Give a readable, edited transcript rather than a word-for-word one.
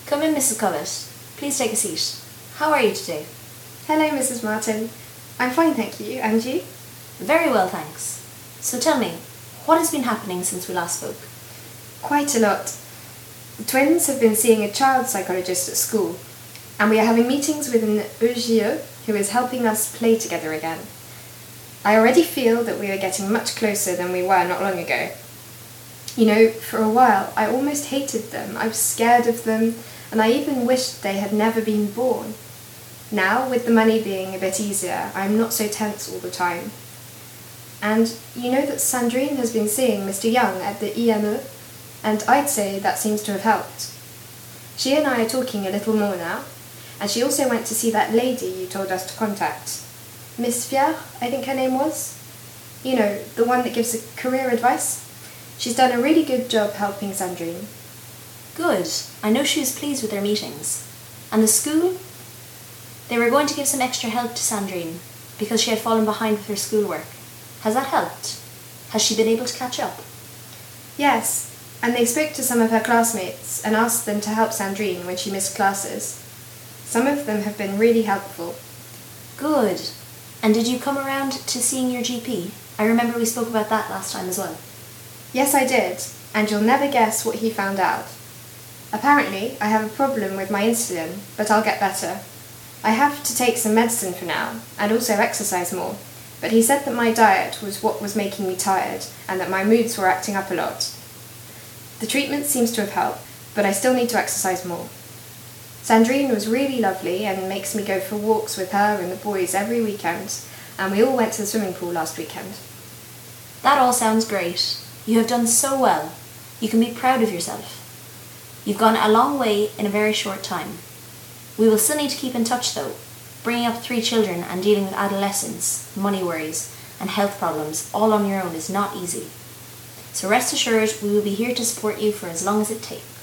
Come in, Mrs. Collett. Please take a seat. How are you today? Hello, Mrs. Martin. I'm fine, thank you. And you? Very well, thanks. So tell me, what has been happening since we last spoke? Quite a lot. The twins have been seeing a child psychologist at school, and we are having meetings with an EGE who is helping us play together again. I already feel that we are getting much closer than we were not long ago. You know, for a while I almost hated them. I was scared of them, and I even wished they had never been born. Now, with the money being a bit easier, I'm not so tense all the time. And you know that Sandrine has been seeing Mr. Young at the IME, and I'd say that seems to have helped. She and I are talking a little more now, and she also went to see that lady you told us to contact. Miss Fier, I think her name was. You know, the one that gives career advice. She's done a really good job helping Sandrine. Good. I know she was pleased with their meetings. And the school? They were going to give some extra help to Sandrine because she had fallen behind with her schoolwork. Has that helped? Has she been able to catch up? Yes, and they spoke to some of her classmates and asked them to help Sandrine when she missed classes. Some of them have been really helpful. Good. And did you come around to seeing your GP? I remember we spoke about that last time as well. Yes, I did, and you'll never guess what he found out. Apparently, I have a problem with my insulin, but I'll get better. I have to take some medicine for now, and also exercise more, but he said that my diet was what was making me tired, and that my moods were acting up a lot. The treatment seems to have helped, but I still need to exercise more. Sandrine was really lovely and makes me go for walks with her and the boys every weekend, and we all went to the swimming pool last weekend. That all sounds great. You have done so well. You can be proud of yourself. You've gone a long way in a very short time. We will still need to keep in touch though. Bringing up 3 children and dealing with adolescence, money worries, and health problems all on your own is not easy. So rest assured we will be here to support you for as long as it takes.